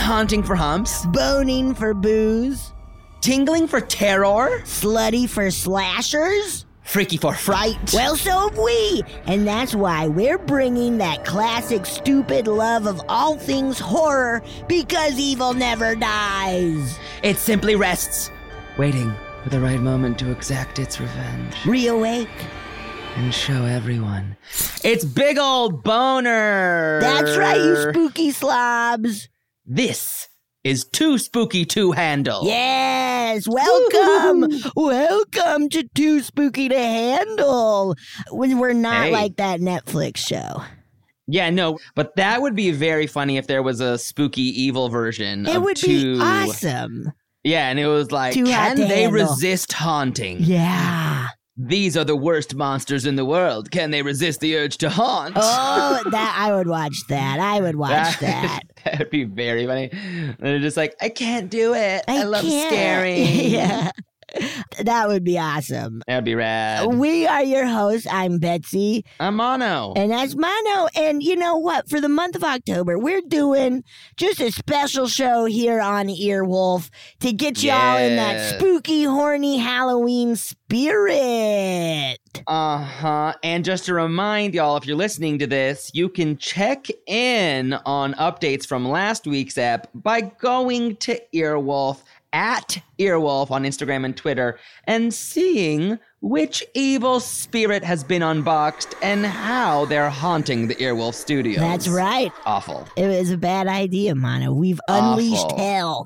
haunting for humps, boning for booze, tingling for terror, slutty for slashers, freaky for fright. Well, so have we, and that's why we're bringing that classic stupid love of all things horror, because evil never dies. It simply rests, waiting for the right moment to exact its revenge. Reawake. And show everyone it's Big Old Boner. That's right, you spooky slobs. This is Too Spooky to Handle. Yes, welcome. Welcome to Too Spooky to Handle. We're not like that Netflix show. Yeah, no, but that would be very funny if there was a spooky evil version. It would be awesome. Yeah, and it was like, can they resist haunting? Yeah. These are the worst monsters in the world. Can they resist the urge to haunt? Oh, that I would watch that. I would watch that. That would be very funny. They're just like, I can't do it. I love scaring. Yeah. That would be awesome. That would be rad. We are your hosts. I'm Betsy. I'm Mono. And that's Mono. And you know what? For the month of October, we're doing just a special show here on Earwolf to get y'all in that spooky, horny Halloween spirit. Uh-huh. And just to remind y'all, if you're listening to this, you can check in on updates from last week's ep by going to Earwolf at Earwolf on Instagram and Twitter and seeing which evil spirit has been unboxed and how they're haunting the Earwolf studios. That's right. Awful. It was a bad idea, Mono. We've unleashed hell.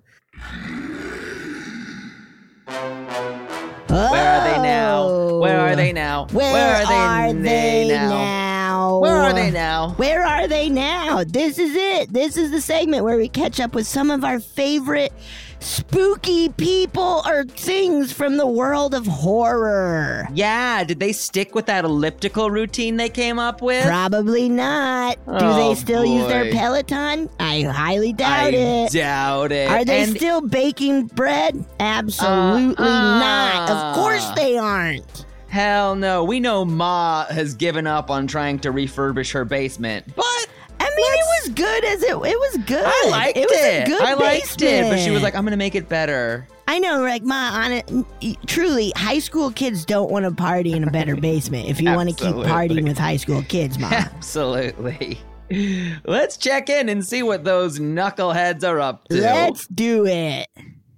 Where are they now? Where are they now? Where are they now? Where are they now? Where are they now? This is it. This is the segment where we catch up with some of our favorite spooky people or things from the world of horror. Yeah, did they stick with that elliptical routine they came up with? Probably not. Do they still use their Peloton? I highly doubt it. Doubt it. Are they still baking bread? Absolutely not. Of course they aren't. Hell no. We know Ma has given up on trying to refurbish her basement, but I mean, it was good as it was good. I liked it. It was a good basement. But she was like, I'm going to make it better. I know, like, Ma, truly, high school kids don't want to party in a better basement if you want to keep partying with high school kids, Ma. Absolutely. Let's check in and see what those knuckleheads are up to. Let's do it.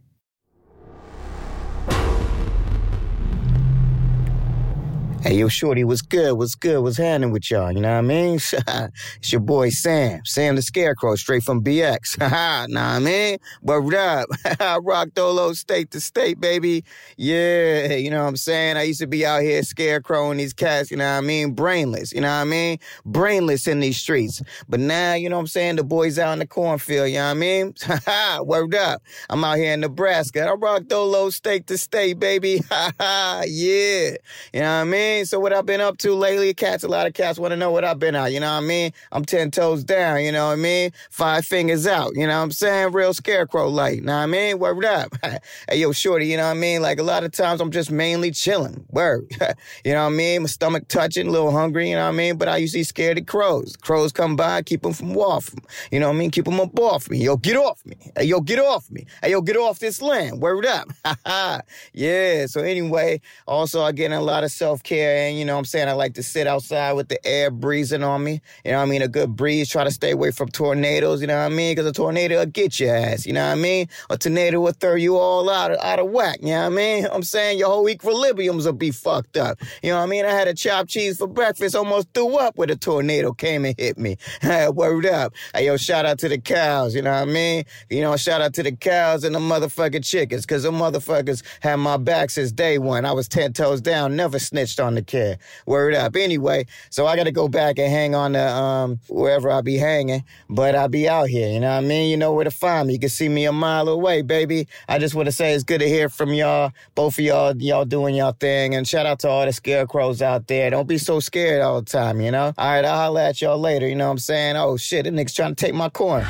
Hey, yo, shorty, what's good? What's good? What's happening with y'all? You know what I mean? It's your boy Sam. Sam the Scarecrow, straight from BX. Know what I mean? Word up. I rock Dolo state to state, baby. Yeah, you know what I'm saying? I used to be out here scarecrowing these cats, you know what I mean? Brainless, you know what I mean? Brainless in these streets. But now, you know what I'm saying? The boys out in the cornfield, you know what I mean? Word up. I'm out here in Nebraska. I rock Dolo state to state, baby. Yeah. You know what I mean? So what I've been up to lately, a lot of cats want to know what I've been out, you know what I mean? I'm 10 toes down, you know what I mean? 5 fingers out, you know what I'm saying? Real scarecrow-like, you know what I mean? Word up. Hey, yo, shorty, you know what I mean? Like, a lot of times I'm just mainly chilling. Word. You know what I mean? My stomach touching, a little hungry, you know what I mean? But I usually scared of crows. Crows come by, keep them from off me. You know what I mean? Keep them up off me. Yo, get off me. Hey, yo, get off me. Hey, yo, get off this land. Word up. Yeah, so anyway, also I get in a lot of self-care. And, you know what I'm saying, I like to sit outside with the air breezing on me. You know what I mean? A good breeze. Try to stay away from tornadoes, you know what I mean? Because a tornado will get your ass, you know what I mean? A tornado will throw you all out of whack, you know what I mean? I'm saying your whole equilibriums will be fucked up. You know what I mean? I had a chopped cheese for breakfast, almost threw up when a tornado came and hit me. Word up. Hey, yo, shout out to the cows, you know what I mean? You know, shout out to the cows and the motherfucking chickens, because the motherfuckers had my back since day one. I was 10 toes down, never snitched on the kid. Word up. Anyway, so I got to go back and hang on to wherever I be hanging, but I be out here, you know what I mean? You know where to find me. You can see me a mile away, baby. I just want to say it's good to hear from y'all, both of y'all doing y'all thing, and shout out to all the scarecrows out there. Don't be so scared all the time, you know? All right, I'll holler at y'all later, you know what I'm saying? Oh, shit, the nigga's trying to take my corn.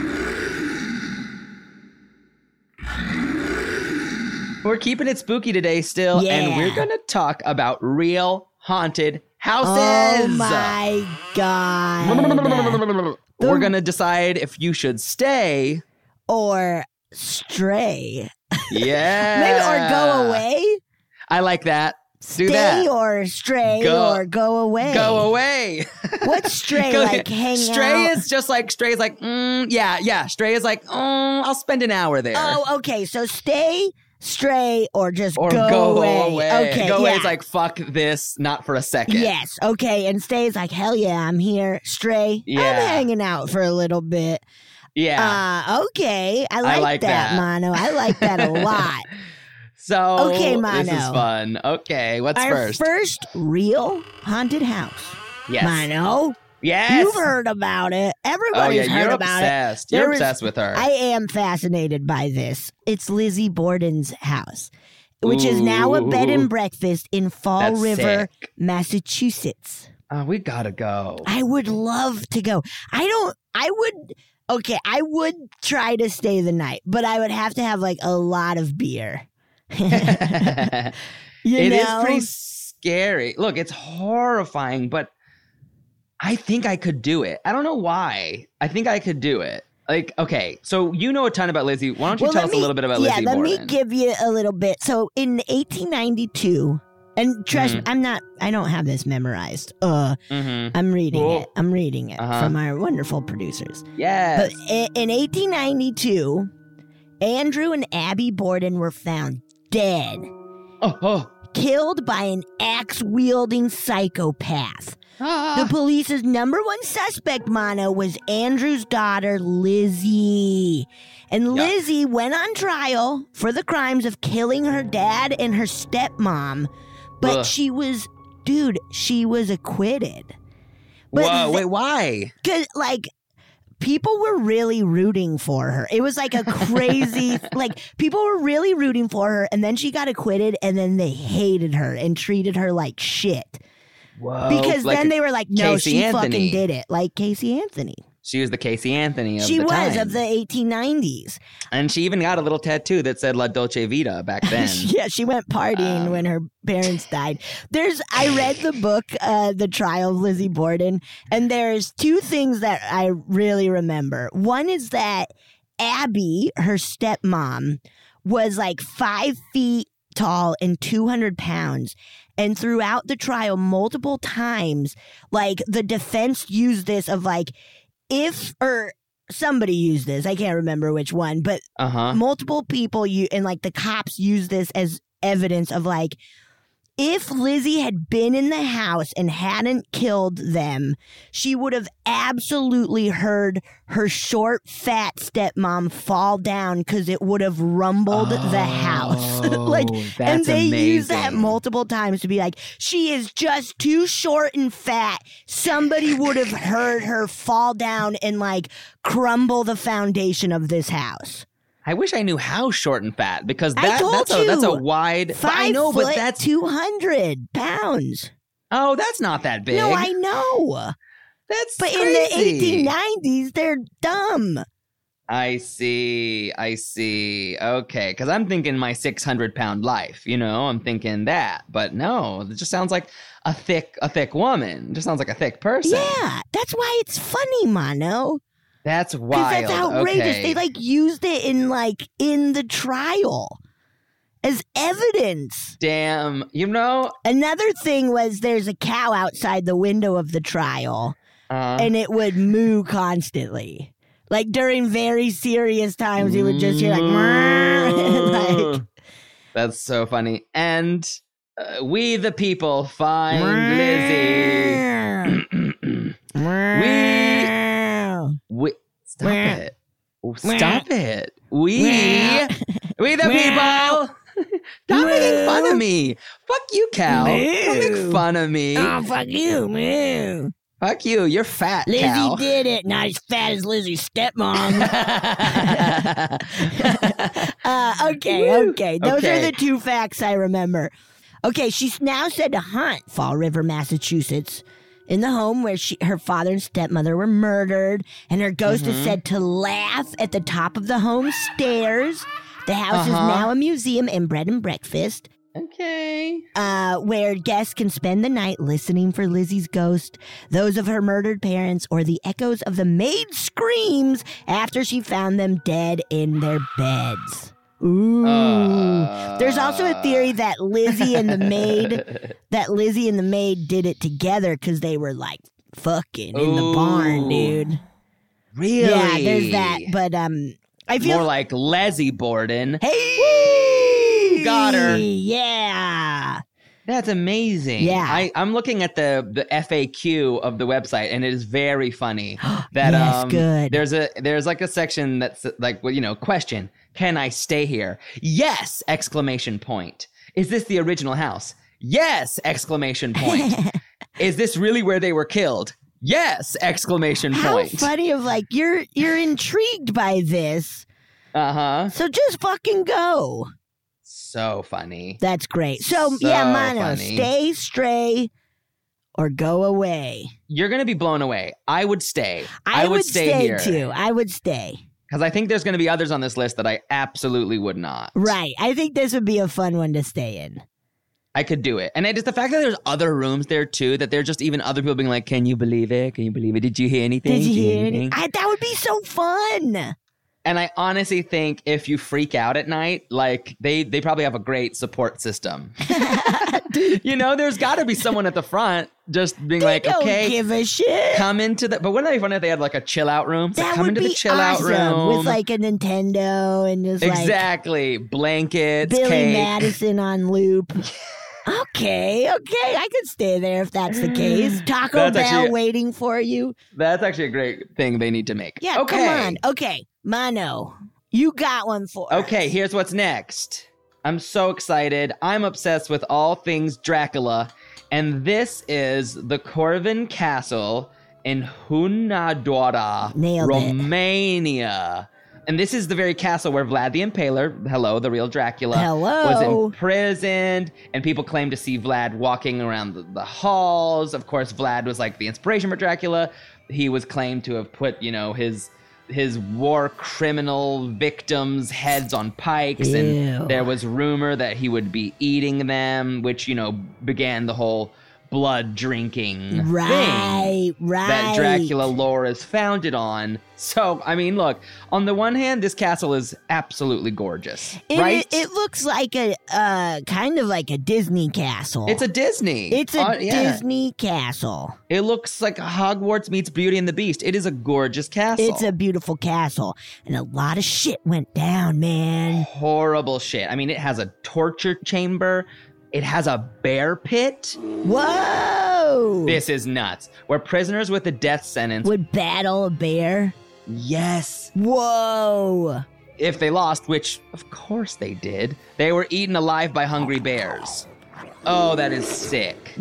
We're keeping it spooky today still, and we're going to talk about real haunted houses. Oh, my God. We're going to decide if you should stay or stray. Yeah. Maybe or go away. I like that. Do Stay that. or stray or go away. Go away. What's stray like? Hang stray out. is just like stray is like yeah. Stray is like I'll spend an hour there. Oh, okay. So stay, stray, or just Or go away. Okay, Go away yeah. is like fuck this, not for a second. Yes. Okay. And stay is like hell yeah, I'm here. Stray, Yeah. I'm hanging out for a little bit. Yeah. Okay. I like that, Mono. I like that a lot. So Okay, this is Mono. fun. Okay, what's Our first? first real haunted house. Yes. Mono, Yes. you've heard about it. Oh Everybody's yeah, heard you're about obsessed. it. You're There was- obsessed with her. I am fascinated by this. It's Lizzie Borden's house, which is now a bed Ooh. and breakfast in Fall That's River, sick. Massachusetts. Oh, we gotta go. I would love to go. I would try to stay the night, but I would have to have like a lot of beer. It You is know? pretty scary. Look, it's horrifying, but I think I could do it. I don't know why. I think I could do it. Like, okay, so you know a ton about Lizzie. Why don't you tell us a little bit about Lizzie let Borden? me give you a little bit. So in 1892, and trust me, I don't have this memorized. Mm-hmm. I'm reading Cool. it. I'm reading it Uh-huh. from our wonderful producers. Yes. But in 1892, Andrew and Abby Borden were found dead, Oh. killed by an axe-wielding psychopath. The police's number one suspect, Mono, was Andrew's daughter, Lizzie. And Lizzie went on trial for the crimes of killing her dad and her stepmom. But Ugh. she was acquitted. But Whoa, wait, why? Because, like, people were really rooting for her. It was like a crazy, like, people were really rooting for her, and then she got acquitted, and then they hated her and treated her like shit. Whoa. Because like then they were like, no, Casey she Anthony. fucking did it. Like Casey Anthony. She was the Casey Anthony of She the was time. of the 1890s. And she even got a little tattoo that said La Dolce Vita back then. Yeah, she went partying when her parents died. I read the book, The Trial of Lizzie Borden, and there's two things that I really remember. One is that Abby, her stepmom, was like 5 feet tall and 200 pounds. And throughout the trial, multiple times, like the defense used this of like, somebody used this, I can't remember which one, but multiple people and like the cops use this as evidence of like, if Lizzie had been in the house and hadn't killed them, she would have absolutely heard her short, fat stepmom fall down because it would have rumbled the house. And they use that multiple times to be like, she is just too short and fat. Somebody would have heard her fall down and like crumble the foundation of this house. I wish I knew how short and fat because I told that's a you. wide. 5 I know, foot, but that's 200 pounds. oh, that's not that big. No, I know. That's But crazy. in the 1890s, they're dumb. I see. Okay, because I'm thinking my 600-pound life. You know, I'm thinking that, but no, it just sounds like a thick woman. It just sounds like a thick person. Yeah, that's why it's funny, Mono. That's Because wild. that's outrageous. Okay. They like used it in the trial as evidence. Damn. You know. Another thing was there's a cow outside the window of the trial, and it would moo constantly. Like during very serious times, you would just hear like, like that's so funny. And we the people find Lizzie. We stop it. Stop it. We the people. Stop making fun of me. Fuck you, cow. Don't make fun of me. Oh, fuck you, moo. Fuck you. You're fat, Lizzie cow. did it. Not as fat as Lizzie's stepmom. Okay. Those are the two facts I remember. Okay, she's now said to haunt Fall River, Massachusetts, in the home where her father and stepmother were murdered, and her ghost is said to laugh at the top of the home stairs. The house is now a museum and bread and breakfast. Okay. Where guests can spend the night listening for Lizzie's ghost, those of her murdered parents, or the echoes of the maid's screams after she found them dead in their beds. Ooh. There's also a theory that Lizzie and the maid did it together because they were like fucking in the barn, dude. Really? Yeah, there's that. But I feel more like Leslie Borden. Hey, got her. Yeah. That's amazing. Yeah. I'm looking at the FAQ of the website, and it is very funny that Yes, good. there's like a section that's like, well, question, can I stay here? Yes! Exclamation point. Is this the original house? Yes! Exclamation point. Is this really where they were killed? Yes! Exclamation point. How funny of like you're intrigued by this. Uh-huh. So just fucking go. So funny. That's great. So So yeah, Mono, funny. stay, stray, or go away. You're going to be blown away. I would stay. I would stay here. too. I would stay. Because I think there's going to be others on this list that I absolutely would not. Right. I think this would be a fun one to stay in. I could do it. And it's the fact that there's other rooms there too, that they're just even other people being like, can you believe it? Can you believe it? Did you hear anything? Did you hear anything? anything? That would be so fun. And I honestly think if you freak out at night, like they probably have a great support system. There's got to be someone at the front just being like, Don't okay, give a shit. come into the. But wouldn't that be fun if they had like a chill out room? It's like, That come would into be the chill out awesome room with like a Nintendo and just exactly blankets, like Billy cake. Madison on loop. Okay, I could stay there if that's the case. Taco That's Bell actually- waiting for you. That's actually a great thing they need to make. Yeah, okay. come on. Okay, Mono, you got one for us. Okay, here's what's next. I'm so excited. I'm obsessed with all things Dracula, and this is the Corvin Castle in Hunedoara, Nailed it. Romania. And this is the very castle where Vlad the Impaler, hello, the real Dracula, Hello. was imprisoned, and people claim to see Vlad walking around the halls. Of course, Vlad was like the inspiration for Dracula. He was claimed to have put, his war criminal victims' heads on pikes, Ew. and there was rumor that he would be eating them, which, began the whole blood drinking thing Right. that Dracula lore is founded on. So, I mean, look, on the one hand, this castle is absolutely gorgeous, right? It looks like a kind of like a Disney castle. It's a Disney. It's a yeah. Disney castle. It looks like Hogwarts meets Beauty and the Beast. It is a gorgeous castle. It's a beautiful castle, and a lot of shit went down, man. horrible shit. I mean, it has a torture chamber. It has a bear pit. Whoa! This is nuts. Where prisoners with a death sentence. Would battle a bear? Yes. Whoa! If they lost, which of course they did, they were eaten alive by hungry bears. Oh, that is sick.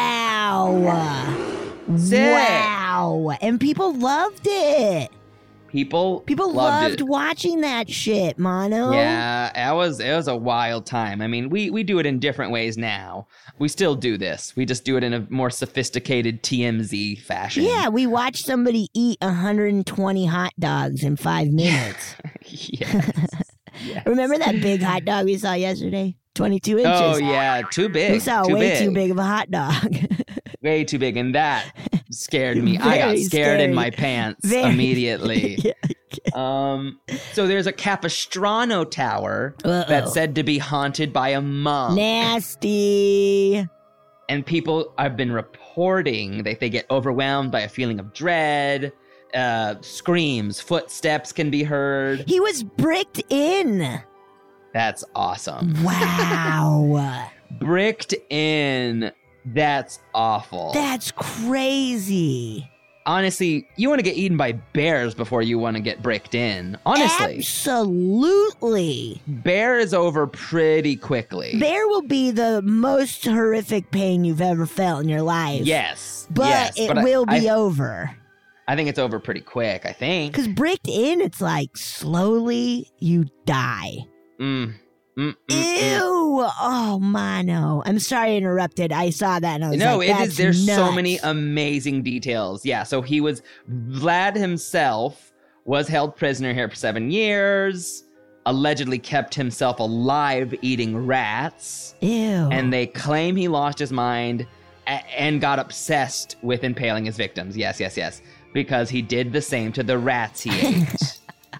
Wow! Sick. Wow! And people loved it. People loved it. watching that shit, Mono. Yeah, it was a wild time. I mean, we do it in different ways now. We still do this. We just do it in a more sophisticated TMZ fashion. Yeah, we watched somebody eat 120 hot dogs in 5 minutes. Yes. Yes. Remember that big hot dog we saw yesterday? 22 inches. Oh yeah, too big. We saw way too big of a hot dog. Way too big, and that scared me. I got Very scared in scary. my pants Very- immediately. Yeah. So there's a Capistrano Tower Uh-oh. that's said to be haunted by a monk. Nasty. And people have been reporting that they get overwhelmed by a feeling of dread. Screams, footsteps can be heard. He was bricked in. That's awesome. Wow. Bricked in. That's awful. That's crazy. Honestly, you want to get eaten by bears before you want to get bricked in. Honestly. Absolutely. Bear is over pretty quickly. Bear will be the most horrific pain you've ever felt in your life. Yes. But yes, it but will be I, over. I think it's over pretty quick, I think. Because bricked in, it's like slowly you die. Ew! Oh, Mono. I'm sorry I interrupted. I saw that and I was No, like, it that's is. There's so nuts. many amazing details. Yeah, so Vlad himself was held prisoner here for 7 years. allegedly kept himself alive eating rats. Ew. And they claim he lost his mind and got obsessed with impaling his victims. Yes. Because he did the same to the rats he ate.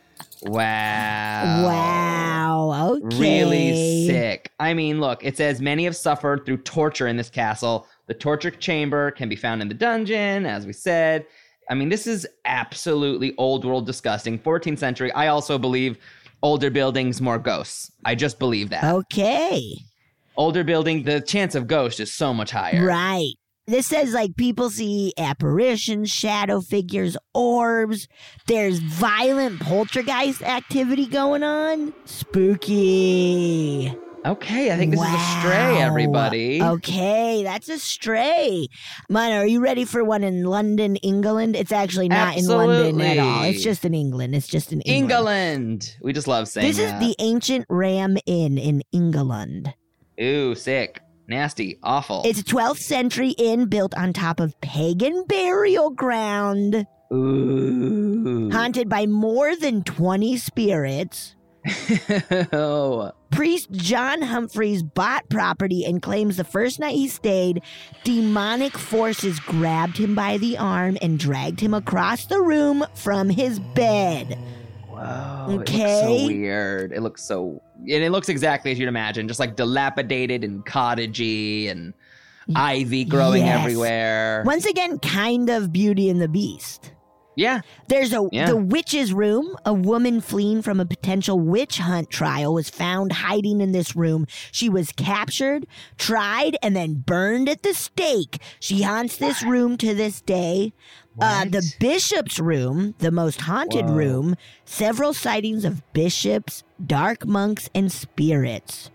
Wow. Okay. Really sick. I mean, look, it says many have suffered through torture in this castle. The torture chamber can be found in the dungeon, as we said. I mean, this is absolutely old world disgusting. 14th century. I also believe older buildings, more ghosts. I just believe that. Okay. Older building, the chance of ghost is so much higher. Right. This says, like, people see apparitions, shadow figures, orbs. There's violent poltergeist activity going on. Spooky. Okay, I think this is a stray, everybody. Okay, that's a stray. Mono, are you ready for one in London, England? It's actually not in London at all. It's just in England. England. We just love saying this that. This is the Ancient Ram Inn in England. Ooh, sick. Nasty. Awful. It's a 12th century inn built on top of pagan burial ground. Ooh. Haunted by more than 20 spirits. Oh. Priest John Humphreys bought property and claims the first night he stayed, demonic forces grabbed him by the arm and dragged him across the room from his bed. Whoa. Okay. It looks so weird. It looks exactly as you'd imagine, just like dilapidated and cottagey and ivy growing everywhere. Once again, kind of Beauty and the Beast. Yeah. There's the witch's room. A woman fleeing from a potential witch hunt trial was found hiding in this room. She was captured, tried, and then burned at the stake. She haunts this room to this day. The bishop's room, the most haunted room, several sightings of bishops, dark monks, and spirits.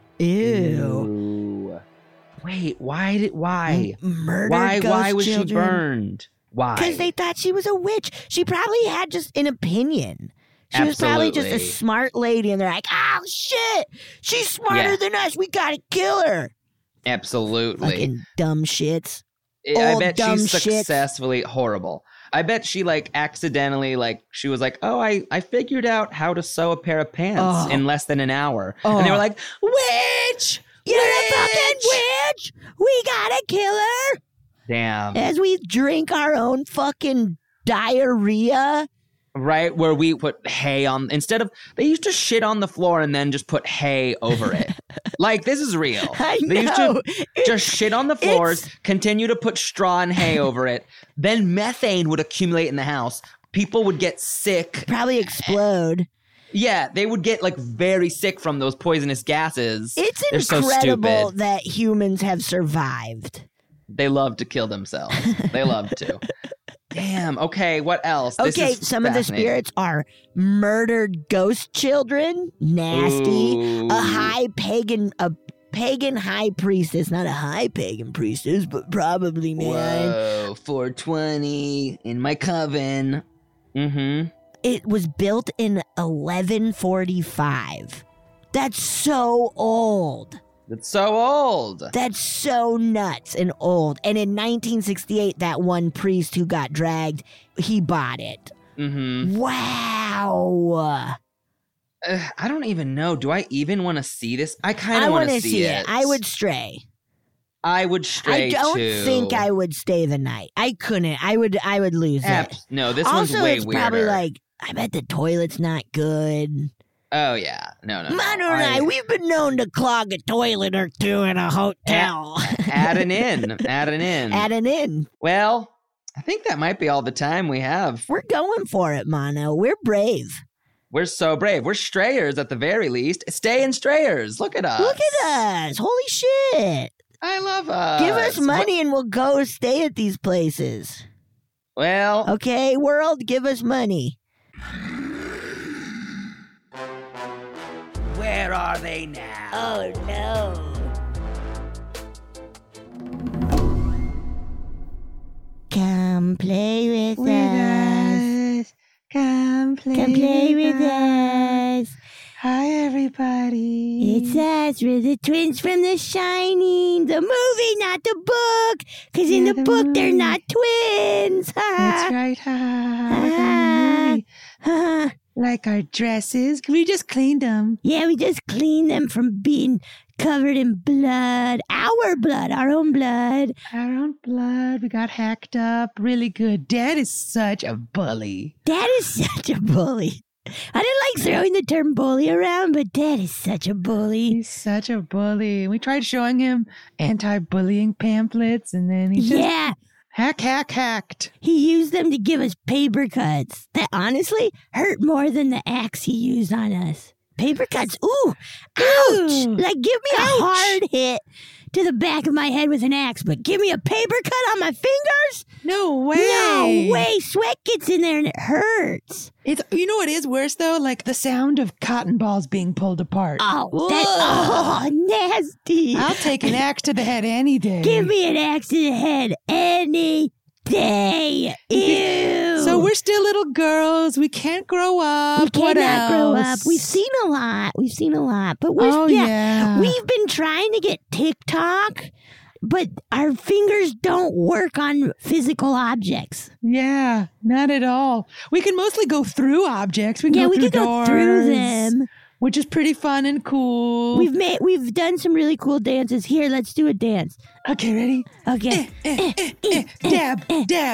Ew. Wait, why? Murder Why was children. she burned? Why? Because they thought she was a witch. She probably had just an opinion. She was probably just a smart lady, and they're like, oh, shit, she's smarter than us. We gotta kill her. Absolutely. Fucking dumb shits. I bet she's successfully horrible. I bet she accidentally she was like, oh, I figured out how to sew a pair of pants in less than an hour. And they were like, witch! You're a fucking witch! We gotta kill her! Damn. As we drink our own fucking diarrhea. Right, where we put hay on, they used to shit on the floor and then just put hay over it. This is real. I know. They used to just shit on the floors, continue to put straw and hay over it. Then methane would accumulate in the house. People would get sick. Probably explode. Yeah, they would get very sick from those poisonous gases. It's They're incredible so stupid. that humans have survived. They love to kill themselves. They love to. Damn. Okay, what else? Okay, some of the spirits are murdered ghost children. Nasty. Ooh. A pagan high priestess. Not a high pagan priestess, but probably, man. Whoa, 420 in my coven. Mm-hmm. It was built in 1145. That's so old. That's so old. That's so nuts and old. And in 1968, that one priest who got dragged, he bought it. Mm-hmm. Wow. I don't even know. Do I even want to see this? I kind of want to see it. I would stray. I would stray too. I don't think I would stay the night. I couldn't. I would lose it. No, this also, one's way it's weirder. Probably I bet the toilet's not good. Oh, yeah. No. Manu and I, we've been known to clog a toilet or two in a hotel. Add an in. Well, I think that might be all the time we have. We're going for it, Mono. We're brave. We're so brave. We're strayers at the very least. Staying strayers. Look at us. Look at us. Holy shit. I love us. Give us money and we'll go stay at these places. Well. Okay, world, give us money. Where are they now? Oh, no. Come play with us. Come play with us. Hi, everybody. It's us. We're the twins from The Shining. The movie, not the book. Because in the book, they're not twins. That's right. Ha. Like our dresses. We just cleaned them. Yeah, we just cleaned them from being covered in blood. Our blood, our own blood. Our own blood. We got hacked up. Really good. Dad is such a bully. Dad is such a bully. I didn't like throwing the term bully around, but Dad is such a bully. He's such a bully. We tried showing him anti-bullying pamphlets, and then he just hacked. He used them to give us paper cuts that honestly hurt more than the axe he used on us. Paper cuts, ooh, ouch! Like, give me a hard hit to the back of my head with an axe, but give me a paper cut on my fingers? No way. No way. Sweat gets in there and it hurts. You know what is worse, though? Like the sound of cotton balls being pulled apart. Oh, nasty. I'll take an axe to the head any day. Give me an axe to the head any day. Ew. So we're still little girls. We can't grow up. We cannot grow up. We've seen a lot. But we've been trying to get TikTok, but our fingers don't work on physical objects. Yeah, not at all. We can mostly go through objects. We can go through them. Which is pretty fun and cool. We've done some really cool dances. Here, let's do a dance. Okay, ready? Okay. Dab.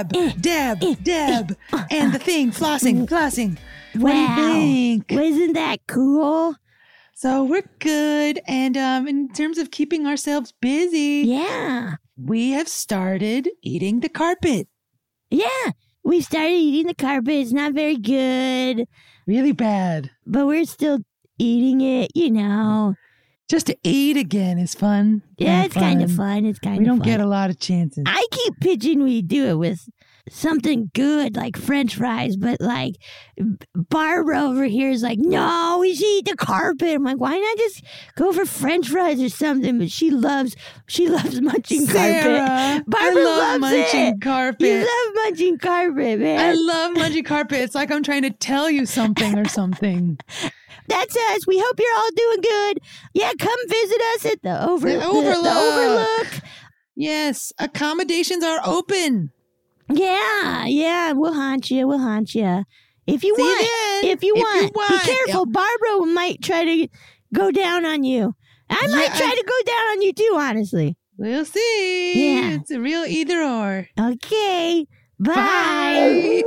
And the thing, flossing. Wow. What do you think? Isn't that cool? So we're good. And in terms of keeping ourselves busy, yeah, we have started eating the carpet. Yeah, we started eating the carpet. It's not very good. Really bad. But we're still eating it, you know. Just to eat again is fun. Yeah, it's kind of fun. We don't get a lot of chances. I keep pitching we do it with something good like French fries, but like Barbara over here is like, no, we should eat the carpet. I'm like, why not just go for French fries or something? But she loves munching carpet. Barbara loves munching carpet. You love munching carpet, man. I love munching carpet. It's like I'm trying to tell you something or something. That's us. We hope you're all doing good. Yeah, come visit us at the Overlook. Yes, accommodations are open. Yeah, we'll haunt you. If you want. Be careful. Barbara might try to go down on you. I might try to go down on you too, honestly. We'll see. Yeah. It's a real either or. Okay. Bye.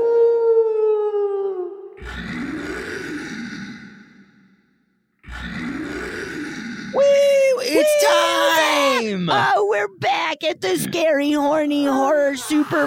It's time! Oh, we're back at the Scary Horny Horror Super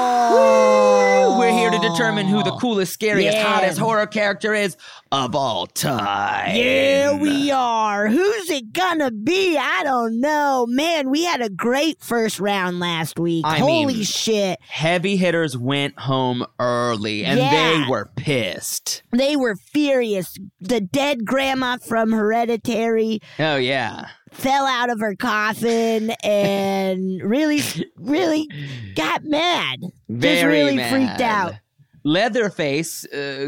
Bowl. We're here to determine who the coolest, scariest, hottest horror character is of all time. Yeah, we are. Who's it gonna be? I don't know. Man, we had a great first round last week. Holy shit. Heavy hitters went home early, and they were pissed. They were furious. The dead grandma from Hereditary. Oh, yeah. Fell out of her coffin and really got mad. Just really mad. Freaked out. Leatherface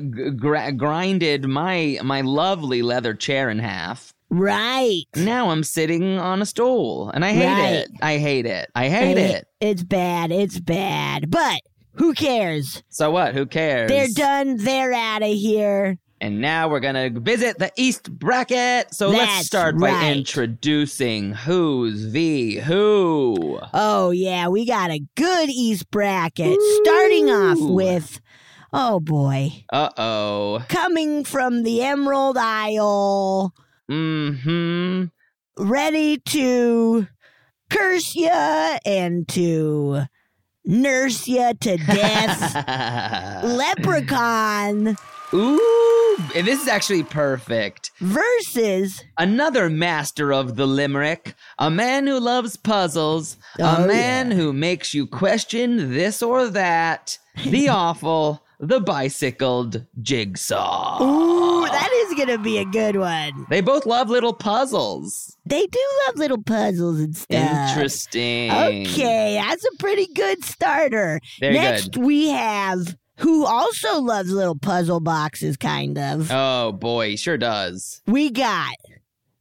grinded my lovely leather chair in half. Right. Now I'm sitting on a stool, and I hate it. It's bad. But who cares? So what? Who cares? They're done. They're out of here. And now we're going to visit the East Bracket. So let's start by introducing who's the who. Oh, yeah. We got a good East Bracket. Starting off with, oh, boy. Uh-oh. Coming from the Emerald Isle. Mm-hmm. Ready to curse ya and to nurse ya to death. Leprechaun. Ooh, and this is actually perfect. Versus another master of the limerick, a man who loves puzzles, a man who makes you question this or that, the awful, the bicycled Jigsaw. Ooh, that is going to be a good one. They both love little puzzles. They do love little puzzles and stuff. Interesting. Okay, that's a pretty good starter. Next, we have who also loves little puzzle boxes, kind of. Oh, boy, he sure does. We got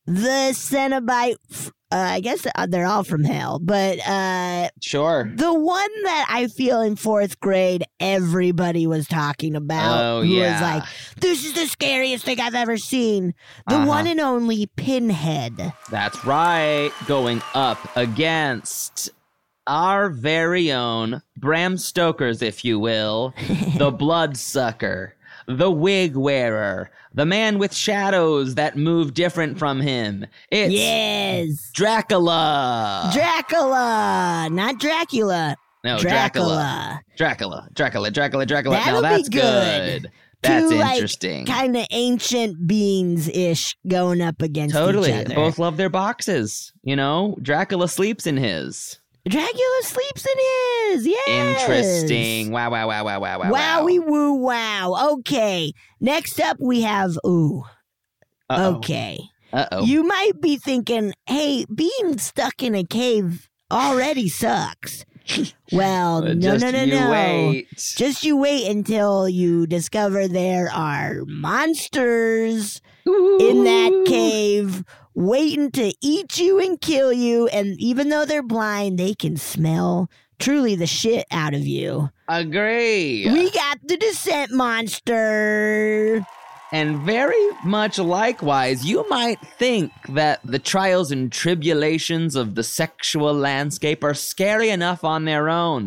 the Cenobite, I guess they're all from hell, but sure. The one that I feel in 4th grade everybody was talking about, who was like, this is the scariest thing I've ever seen. The one and only Pinhead. That's right. Going up against our very own Bram Stoker's, if you will, the Bloodsucker, the Wig Wearer, the man with shadows that move different from him. It's Dracula. Dracula, not Dracula. No, Dracula. Dracula. That'll now that's be good. That's 2, interesting. Kind of ancient beings-ish going up against each other. Both love their boxes. You know, Dracula sleeps in his. Dracula sleeps in his. Yes. Interesting. Wow. Wowie woo wow. Okay. Next up we have Okay. You might be thinking, hey, being stuck in a cave already sucks. Well, no. Wait. Just you wait until you discover there are monsters in that cave waiting to eat you and kill you. And even though they're blind, they can smell truly the shit out of you. Agree. We got the Descent monster. And very much likewise, you might think that the trials and tribulations of the sexual landscape are scary enough on their own.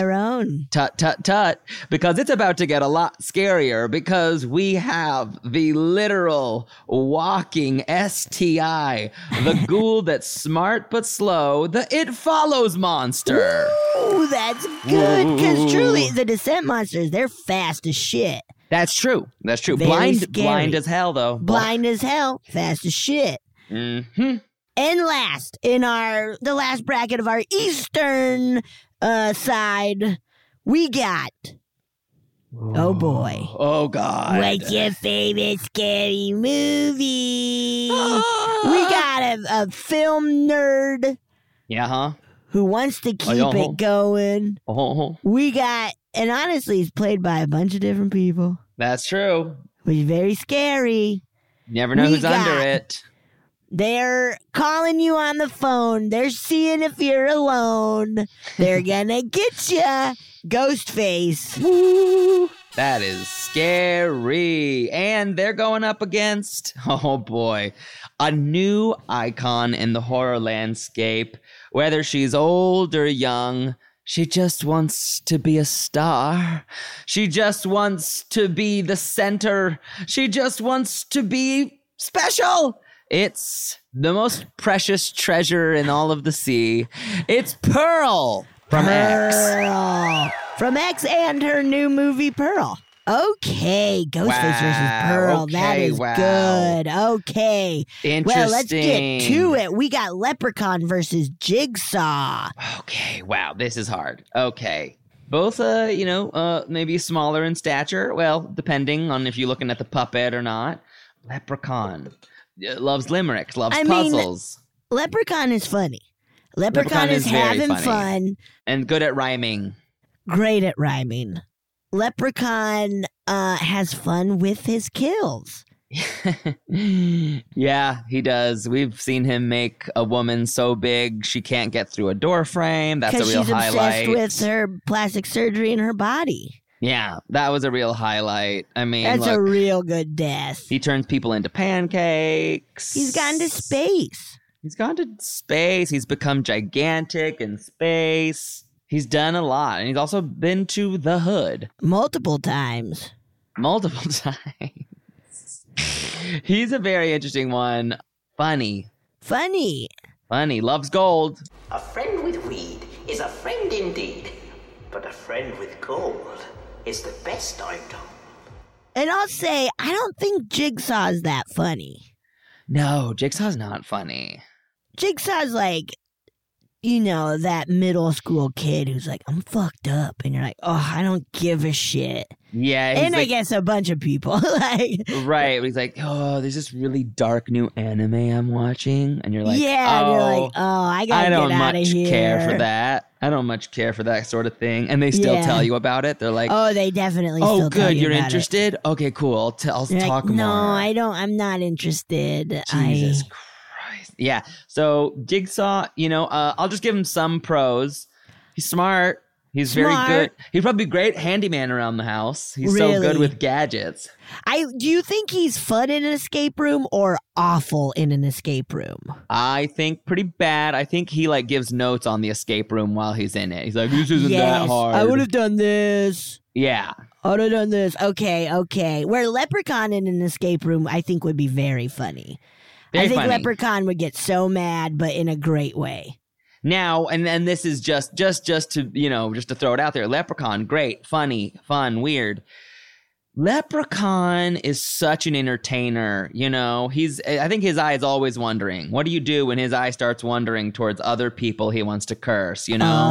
Tut, because it's about to get a lot scarier because we have the literal walking STI, the ghoul that's smart but slow, the It Follows monster. Ooh, that's good, because truly, the Descent monsters, they're fast as shit. That's true. Blind as hell, though. Blind as hell, fast as shit. Mm-hmm. And last, in the last bracket of our Eastern side, we got... Oh, boy. Oh, God. What's your favorite scary movie? We got a film nerd. Yeah, huh? Who wants to keep it going. We got... And honestly, it's played by a bunch of different people. That's true. Which is very scary. Never know who's under it. They're calling you on the phone. They're seeing if you're alone. They're gonna get you. Ghostface. Woo! That is scary. And they're going up against, oh boy, a new icon in the horror landscape. Whether she's old or young, she just wants to be a star. She just wants to be the center. She just wants to be special. It's the most precious treasure in all of the sea. It's Pearl from X. From X and her new movie, Pearl. Okay, Ghostface versus Pearl. Okay, that is good. Okay. Interesting. Well, let's get to it. We got Leprechaun versus Jigsaw. Okay, wow, this is hard. Okay. Both, maybe smaller in stature. Well, depending on if you're looking at the puppet or not. Leprechaun loves limericks, loves puzzles. Leprechaun is funny. Leprechaun is having fun. And good at rhyming. Great at rhyming. Leprechaun has fun with his kills. Yeah, he does. We've seen him make a woman so big she can't get through a door frame. That's a real highlight. Because she's obsessed with her plastic surgery in her body. Yeah, that was a real highlight. I mean, that's a real good death. He turns people into pancakes. He's gone to space. He's become gigantic in space. He's done a lot, and he's also been to the hood. Multiple times. He's a very interesting one. Funny. Loves gold. A friend with weed is a friend indeed, but a friend with gold is the best I've done. And I'll say, I don't think Jigsaw's that funny. No, Jigsaw's not funny. Jigsaw's like... that middle school kid who's like, I'm fucked up. And you're like, oh, I don't give a shit. Yeah. And I guess a bunch of people. Right. But he's like, oh, there's this really dark new anime I'm watching. And you're like, yeah. And you're like, oh, I gotta get out of here. I don't much care for that sort of thing. And they still tell you about it. They're like, oh, they definitely still tell you you're about interested? It. Okay, cool. I'll talk more. No, I'm not interested. Jesus Yeah. So Jigsaw, I'll just give him some pros. He's smart. He's very good. He'd probably be great handyman around the house. He's so good with gadgets. Do you think he's fun in an escape room or awful in an escape room? I think pretty bad. I think he gives notes on the escape room while he's in it. He's like, this isn't that hard. I would have done this. Yeah. I would have done this. Okay. Where Leprechaun in an escape room, I think would be very funny. I think Leprechaun would get so mad, but in a great way. Now, and this is just to throw it out there. Leprechaun, great, funny, fun, weird. Leprechaun is such an entertainer, I think his eye is always wondering. What do you do when his eye starts wandering towards other people he wants to curse,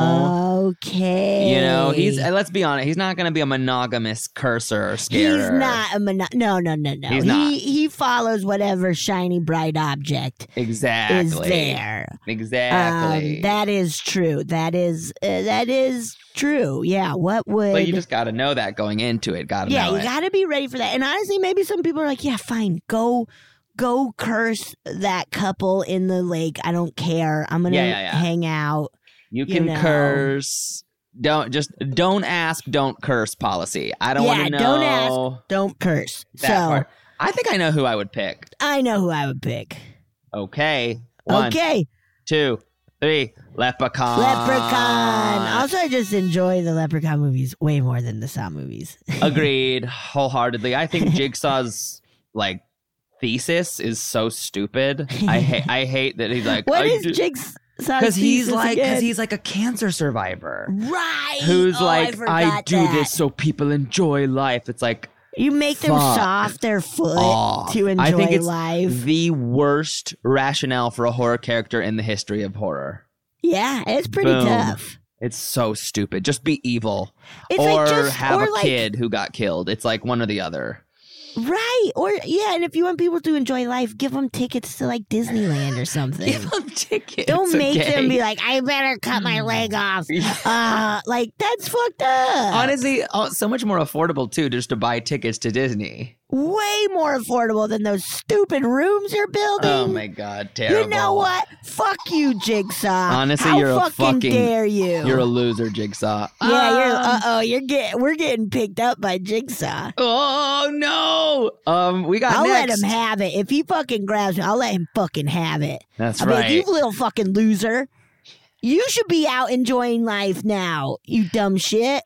Okay. Let's be honest, he's not going to be a monogamous cursor or scarer. He's not no. He's not. He follows whatever shiny bright object is there. Exactly. That is true. That is true. Yeah. What would? But you just got to know that going into it. Yeah, you got to be ready for that. And honestly, maybe some people are like, yeah, fine, go curse that couple in the lake. I don't care. I'm gonna hang out. You can curse. Don't ask, don't curse policy. I don't want to know. Don't ask, don't curse. That part. I think I know who I would pick. I know who I would pick. Okay. 1, 2, 3. Leprechaun. Also, I just enjoy the Leprechaun movies way more than the Saw movies. Agreed, wholeheartedly. I think Jigsaw's thesis is so stupid. I hate that he's like. What is Jigsaw's Because he's thesis like a cancer survivor, right? Who's I do this so people enjoy life. It's like. You make them soft their foot to enjoy I think it's life. The worst rationale for a horror character in the history of horror. Yeah, it's pretty tough. It's so stupid. Just be evil. It's have a kid who got killed. It's like one or the other. Right. And if you want people to enjoy life, give them tickets to Disneyland or something. Give them tickets. Don't make them be like, I better cut my leg off. That's fucked up. Honestly, so much more affordable too, just to buy tickets to Disney. Way more affordable than those stupid rooms you're building. Oh my God, terrible. You know what? Fuck you, Jigsaw. Honestly, How fucking dare you? You're a loser, Jigsaw. Yeah, we're getting picked up by Jigsaw. Oh no. We got I'll next. let him have it. If he fucking grabs me, I'll let him fucking have it. That's right. You little fucking loser. You should be out enjoying life now, you dumb shit.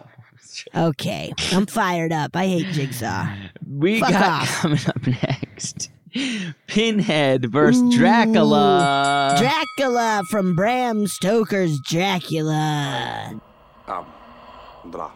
Okay, I'm fired up. I hate Jigsaw. Fuck off. Coming up next, Pinhead versus Dracula. Dracula from Bram Stoker's Dracula. Dracula.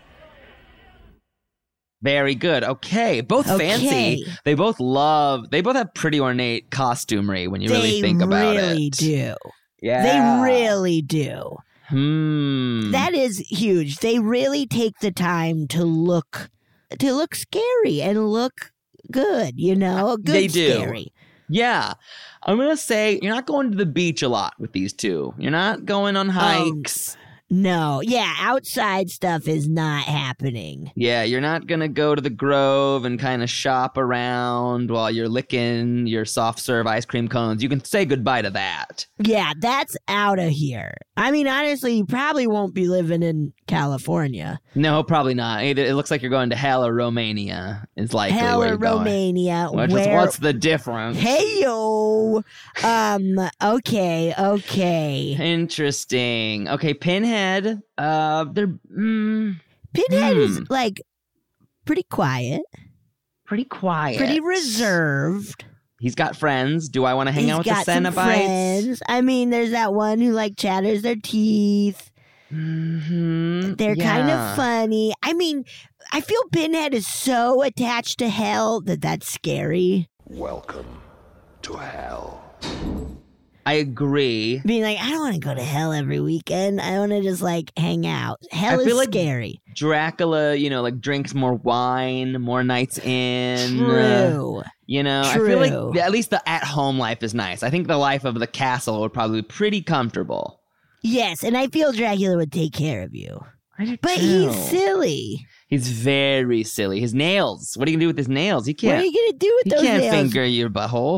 Very good. Okay, both fancy. They both have pretty ornate costumery when you really think about it. They really do. Yeah. They really do. That is huge. They really take the time to look scary and look good, Good they do. Scary. Yeah. I'm going to say you're not going to the beach a lot with these two. You're not going on hikes. No. Yeah, outside stuff is not happening. Yeah, you're not going to go to the Grove and kind of shop around while you're licking your soft serve ice cream cones. You can say goodbye to that. Yeah, that's out of here. I mean, honestly, you probably won't be living in California. No, probably not. It looks like you're going to hell or Romania is likely hell where you're or Romania. Going. What's the difference? Hey-yo. Okay. Interesting. Okay, Pinhead. Pinhead is pretty quiet. Pretty reserved. He's got friends. Do I want to hang out with the Cenobites? Friends. I mean, there's that one who chatters their teeth. Mm-hmm. They're kind of funny. I mean, I feel Pinhead is so attached to hell that's scary. Welcome to hell. I agree. Being like, I don't want to go to hell every weekend. I want to just hang out. Hell is scary. Dracula, drinks more wine, more nights in. True. I feel like at least the at-home life is nice. I think the life of the castle would probably be pretty comfortable. Yes, and I feel Dracula would take care of you. But too. He's silly. He's very silly. His nails. What are you going to do with his nails? You can't. What are you going to do with those nails? You can't finger your butthole.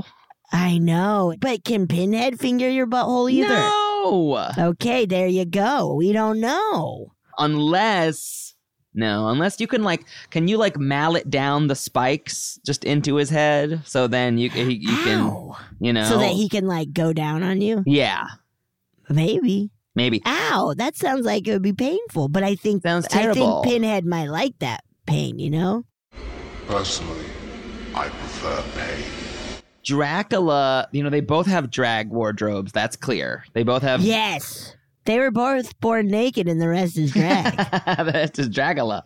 I know. But can Pinhead finger your butthole either? No. Okay, there you go. We don't know. Unless you can you like mallet down the spikes just into his head? So then you can, you know. So that he can like go down on you? Yeah. Maybe. Ow, that sounds like it would be painful, but I think sounds terrible. I think Pinhead might like that pain, you know? Personally, I prefer pain. Dracula, they both have drag wardrobes. That's clear. They both have. Yes. They were both born naked and the rest is drag. That's just Dracula.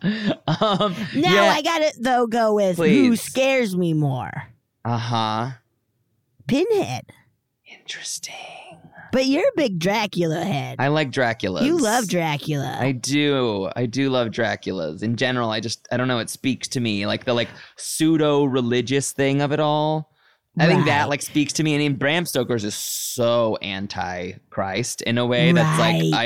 I gotta, though, go with who scares me more. Uh-huh. Pinhead. Interesting. But you're a big Dracula head. I like Draculas. You love Dracula. I do. I do love Draculas. In general, I don't know, it speaks to me. Like the pseudo-religious thing of it all. I think that speaks to me. I mean, Bram Stoker's is so anti-Christ in a way that's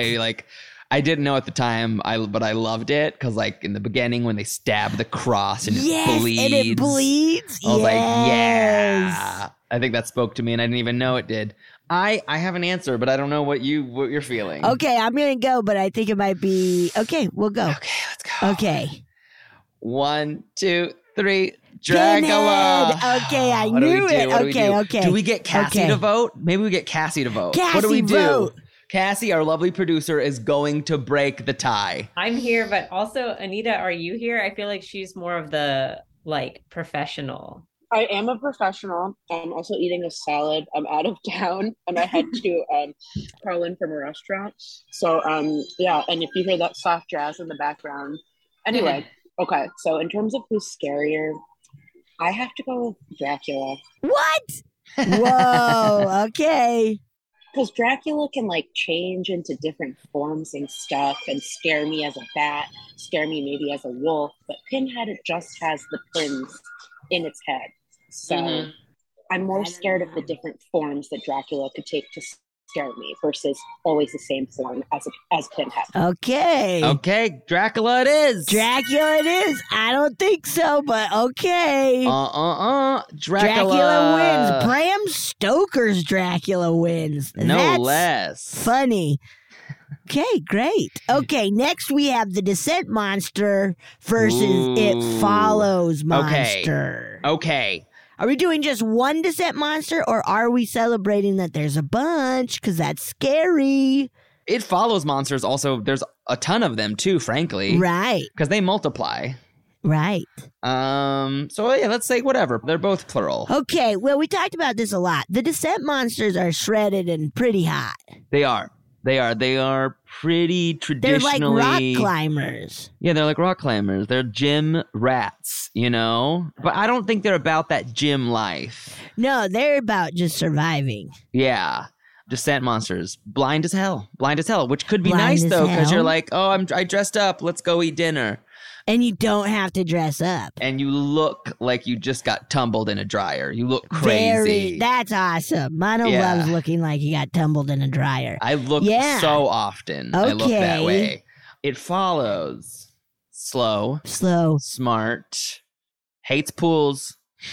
I didn't know at the time, but I loved it because in the beginning when they stab the cross and it bleeds. And it bleeds. I was like, yeah. I think that spoke to me and I didn't even know it did. I have an answer, but I don't know what you're feeling. Okay, I'm gonna go, but I think it might be we'll go. Okay, let's go. Okay. 1, 2, 3. Dracula. Pinhead. Okay, I knew it. Okay. Do we get Cassie to vote? Maybe we get Cassie to vote. Cassie, what do we do? Vote. Cassie, our lovely producer, is going to break the tie. I'm here, but also, Anita, are you here? I feel like she's more of the professional. I am a professional. I'm also eating a salad. I'm out of town and I had to call in from a restaurant. So yeah, and if you hear that soft jazz in the background. Anyway, okay, so in terms of who's scarier, I have to go with Dracula. What? Whoa, okay. Because Dracula can change into different forms and stuff and scare me as a bat, scare me maybe as a wolf, but Pinhead, it just has the prince in its head. So I'm more scared of the different forms that Dracula could take to scare me versus always the same form as Pinhead. Okay, Dracula it is. I don't think so, but okay. Dracula wins. Bram Stoker's Dracula wins. No less. Funny. Okay, great. Okay, next we have the Descent monster versus It Follows monster. Okay. Are we doing just one Descent monster, or are we celebrating that there's a bunch? Because that's scary. It Follows monsters also, there's a ton of them too, frankly. Right. Because they multiply. Right. So yeah, let's say whatever. They're both plural. Okay, well, we talked about this a lot. The Descent monsters are shredded and pretty hot. They are pretty traditionally... They're like rock climbers. Yeah, they're like rock climbers. They're gym rats, But I don't think they're about that gym life. No, they're about just surviving. Yeah. Descent monsters. Blind as hell, which could be nice, though, because you're like, I dressed up. Let's go eat dinner. And you don't have to dress up. And you look like you just got tumbled in a dryer. You look crazy. That's awesome. Mono loves looking like he got tumbled in a dryer. I look so often. I look that way. It Follows. Slow. Smart. Hates pools.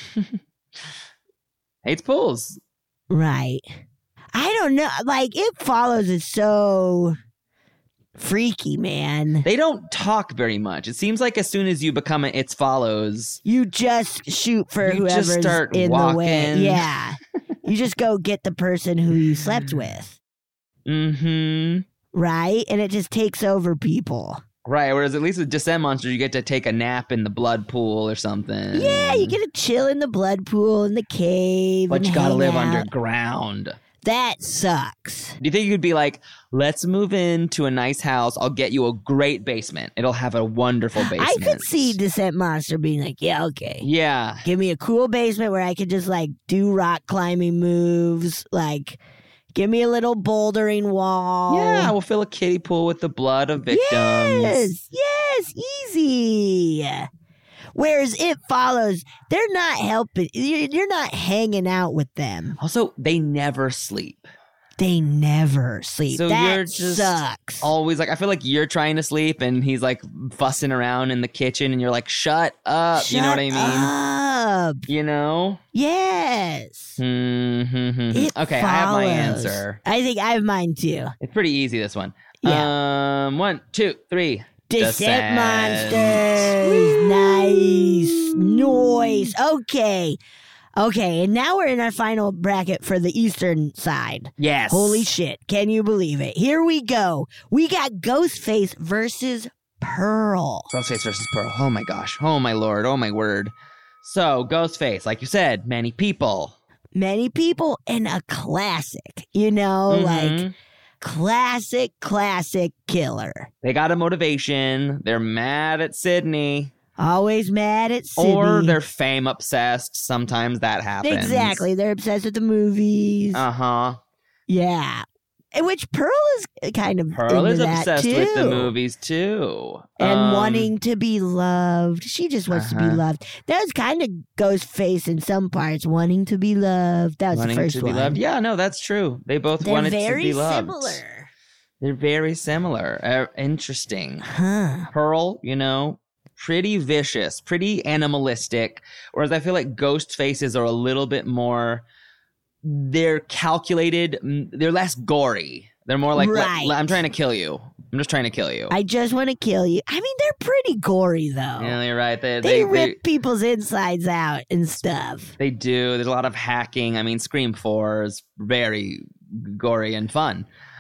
Hates pools. Right. I don't know. It Follows is so... freaky, man. They don't talk very much. It seems like as soon as you become an It Follows, you just shoot for whoever's in the way. Yeah. You just go get the person who you slept with. Mm-hmm. Right? And it just takes over people. Right, whereas at least with Descent monsters, you get to take a nap in the blood pool or something. Yeah, you get to chill in the blood pool in the cave. But you gotta live underground. That sucks. Do you think you could be like, let's move into a nice house. I'll get you a great basement. It'll have a wonderful basement. I could see Descent Monster being like, yeah, okay. Yeah. Give me a cool basement where I could just do rock climbing moves. Give me a little bouldering wall. Yeah, we'll fill a kiddie pool with the blood of victims. Yes, easy. Whereas It Follows, they're not helping. You're not hanging out with them. Also, they never sleep. They never sleep. So that you're just sucks. always like, I feel like you're trying to sleep and he's like fussing around in the kitchen and you're like, shut up. You know what I mean? Up. You know? Yes. Okay, I have my answer. I think I have mine too. It's pretty easy, this one. Yeah. 1, 2, 3. Descent monsters. Nice. Okay, and now we're in our final bracket for the Eastern side. Yes. Holy shit. Can you believe it? Here we go. We got Ghostface versus Pearl. Ghostface versus Pearl. Oh my gosh. Oh my lord. Oh my word. So, Ghostface, like you said, many people And a classic. You know, like classic killer. They got a motivation. They're mad at Sydney. Always mad at Sydney. Or they're fame obsessed. Sometimes that happens. Exactly. They're obsessed with the movies. Uh-huh. Yeah. Which Pearl is kind of Pearl into is that obsessed too. with the movies too. And wanting to be loved. She just wants to be loved. That was kind of Ghostface in some parts, wanting to be loved. That was wanting the first to be one. loved. Yeah, no, that's true. They both They're wanted to very be loved. similar. They're very similar. Interesting. Huh. Pearl, you know, pretty vicious, pretty animalistic. Whereas I feel like ghost faces are a little bit more, they're calculated, they're less gory. They're more like, Right. I'm trying to kill you. I'm just trying to kill you. I just want to kill you. I mean, they're pretty gory, though. Yeah, you're right. They rip people's insides out and stuff. They do. There's a lot of hacking. I mean, Scream 4 is very gory and fun.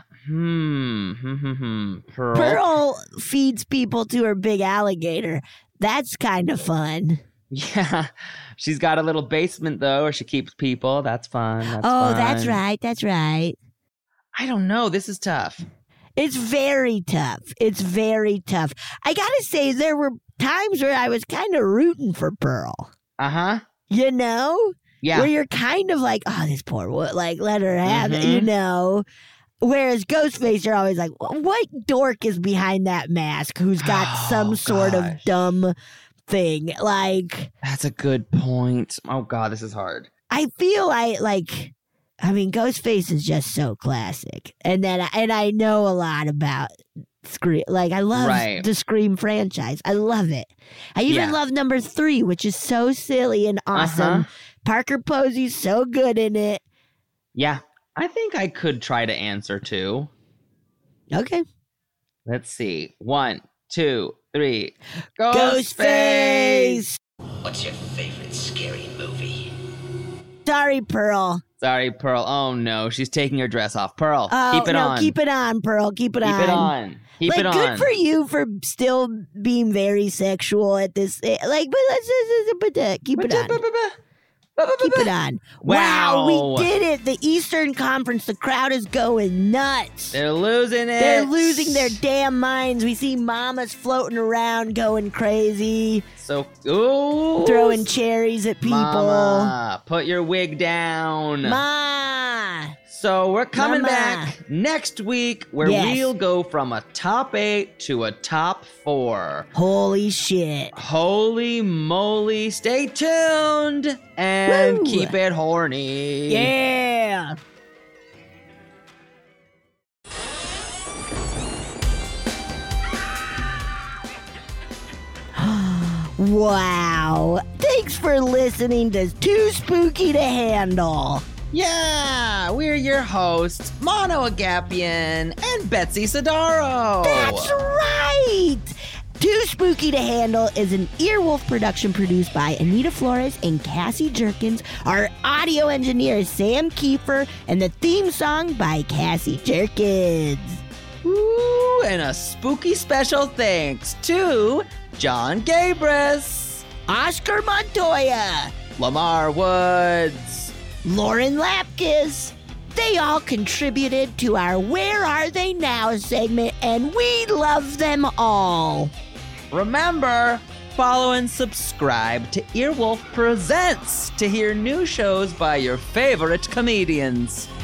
Pearl feeds people to her big alligator. That's kind of fun. Yeah. She's got a little basement, though, where she keeps people. That's fun. That's right. That's right. I don't know. This is tough. It's very tough. It's very tough. I gotta say, there were times where I was kind of rooting for Pearl. Uh-huh. You know? Yeah. Where you're kind of like, oh, this poor woman, like, let her have it, you know? Whereas Ghostface, you're always like, what dork is behind that mask who's got some sort of dumb thing? Like, that's a good point. Oh, God, this is hard. I feel Ghostface is just so classic. And I know a lot about Scream. Like, I love the Scream franchise. I love it. I even love number 3, which is so silly and awesome. Parker Posey's so good in it. Yeah. I think I could try to answer 2. Okay. Let's see. 1, 2, 3. Ghostface! What's your favorite scary movie? Sorry, Pearl. Sorry, Pearl. Oh, no. She's taking her dress off. Pearl, Oh, keep it no, on. keep it on, Pearl. Keep it on. Keep it on. Keep it on. Good for you for still being very sexual at this. But let's keep it on. Keep it on. Wow, we did it. The Eastern Conference, the crowd is going nuts. They're losing it. They're losing their damn minds. We see mamas floating around going crazy. So, ooh. Throwing cherries at people. Mama, put your wig down. Ma. So we're coming Mama. back next week where we'll go from a top 8 to a top 4. Holy shit. Holy moly. Stay tuned and keep it horny. Yeah. Wow. Thanks for listening to Too Spooky to Handle. Yeah, we're your hosts, Mono Agapian and Betsy Sidaro. That's right. Too Spooky to Handle is an Earwolf production produced by Anita Flores and Cassie Jerkins. Our audio engineer is Sam Kiefer, and the theme song by Cassie Jerkins. Ooh, and a spooky special thanks to John Gabris, Oscar Montoya, Lamar Woods, Lauren Lapkus. They all contributed to our Where Are They Now segment, and we love them all. Remember, follow and subscribe to Earwolf Presents to hear new shows by your favorite comedians.